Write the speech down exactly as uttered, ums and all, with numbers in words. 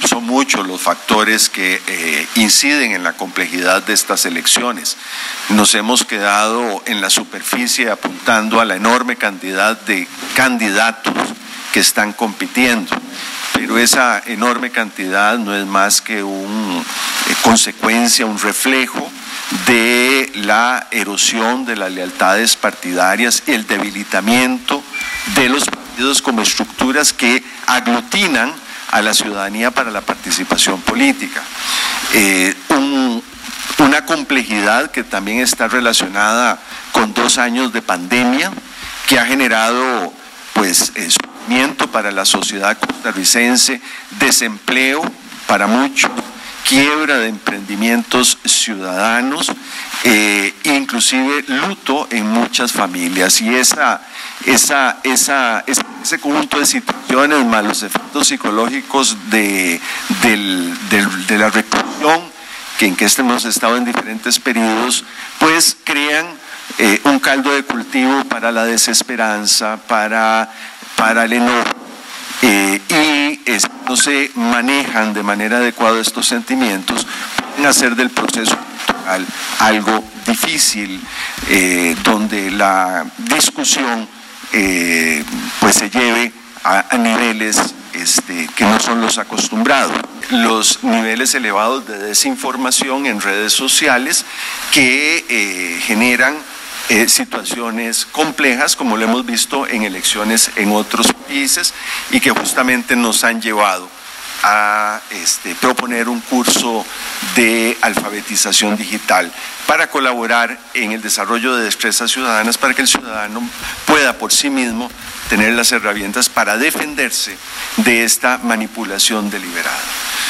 son muchos los factores que eh, inciden en la complejidad de estas elecciones. Nos hemos quedado en la superficie apuntando a la enorme cantidad de candidatos que están compitiendo, pero esa enorme cantidad no es más que una eh, consecuencia, un reflejo de la erosión de las lealtades partidarias y el debilitamiento de los partidos como estructuras que aglutinan a la ciudadanía para la participación política. Eh, un, una complejidad que también está relacionada con dos años de pandemia, que ha generado pues eh, sufrimiento para la sociedad costarricense, desempleo para muchos, quiebra de emprendimientos ciudadanos, eh, inclusive luto en muchas familias, y esa, esa, esa, ese conjunto de situaciones más los efectos psicológicos de, del, del, de la represión que en que hemos estado en diferentes periodos, pues crean eh, un caldo de cultivo para la desesperanza, para, para el enojo. Eh, y es, no se manejan de manera adecuada estos sentimientos, pueden hacer del proceso electoral algo difícil, eh, donde la discusión eh, pues se lleve a, a niveles este, que no son los acostumbrados. Los niveles elevados de desinformación en redes sociales que eh, generan Eh, situaciones complejas, como lo hemos visto en elecciones en otros países, y que justamente nos han llevado a este, proponer un curso de alfabetización digital para colaborar en el desarrollo de destrezas ciudadanas, para que el ciudadano pueda por sí mismo tener las herramientas para defenderse de esta manipulación deliberada.